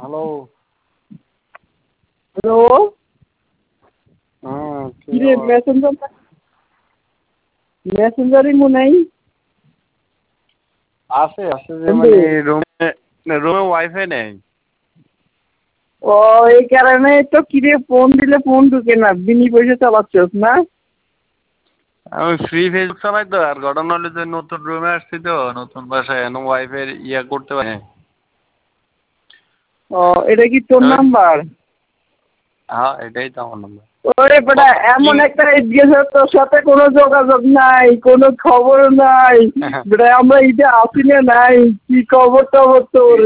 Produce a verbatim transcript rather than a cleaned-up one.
Hello hello হুম কি কিরে আবার? মেসেঞ্জার মেসেঞ্জারই মনে নাই আছে আছে যে বন্ধু মানে রুমে রুমে ওয়াইফাই নেই। ও এই কারণে তো কিরে ফোন দিলে ফোন ঢুকে না, বিনি পয়সা চালাচ্ছস না? আমি ফ্রি ফেসবুক চালাই তো, আর ঘটনা হলো যে নতুন রুমে আসছি তো, নতুন বাসায় এখন ওয়াইফাই ইয়া করতে পারি। ও এটা কি তোর ওই- নাম্বার? হ্যাঁ এটাই তো আমার নাম্বার। ওরে বেটা এমন একটা ঈদ গেছে তোর সাথে কোনো যোগাযোগ নাই, কোনো খবর নাই বেটা, আমরা ঈদে আসি না নাই, কি খবর টবর তোর?